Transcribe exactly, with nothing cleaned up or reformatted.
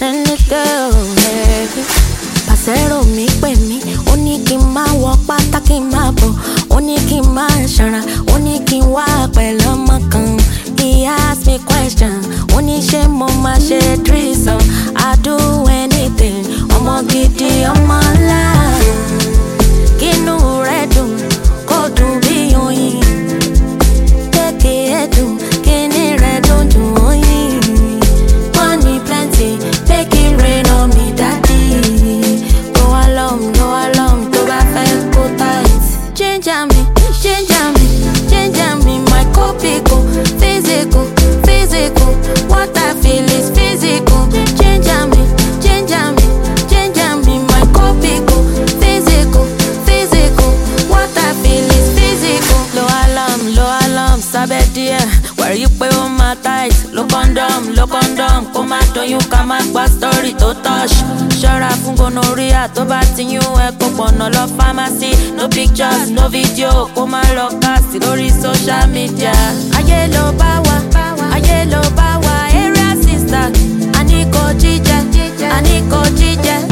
Pàṣẹ́rò mi pè mí, ó ní kí n máa wọ pátá kí n máa bọ̀, ó ní kí n máa ṣàrà, ó ní kí n wá pẹ̀lú ọmọ kan. He asked me question, ó ní ṣé mo máa ṣe threesome, I do anything, ọmọ gidi ọmọ ńlá. Kínú rẹ̀ dùn, kó dùn bí oyin, kéèké ẹ̀ dùn, kíní rẹ̀ dùn jù oyin. Money plenty, make it rain on me, daddy. Go along, go along, to bá fẹ́ go tight. Change me, change me, change me, my copy go physical, physical. What I feel is physical. Change me, change me, change me, my copy go physical, physical. What I feel is physical. Low alarm, low alarm, sábẹ́ díẹ̀. Where you pay on my tight, low condom, low condom. Kó má doyún ká má gba story tó touch. Ṣọ́ra fún gonorrhea tó bá ti yún ẹ kó pọ̀nà lọ pharmacy. No pictures, no video, kó má lọ cast lórí social media. Ayé ló bá wa, ayé ló bá wa, area sister. Àní kò jíjẹ, àní kò jíjẹ.